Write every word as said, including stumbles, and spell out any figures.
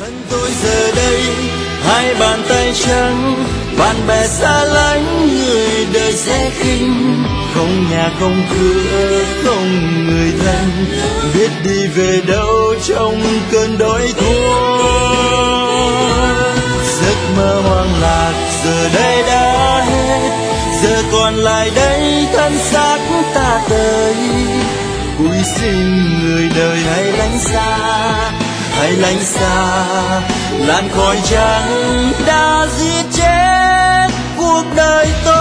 thân tôi giờ đây hai bàn tay trắng, bạn bè xa lánh, người đời sẽ khinh. Không nhà không cửa không người thân, biết đi về đâu trong cơn đói khổ. Giấc mơ hoang lạc giờ đây đã hết, giờ còn lại đây thân xác ta tới. Cúi xin người đời hãy lánh xa, hãy lánh xa làn khói trắng đã giết chết cuộc đời tôi.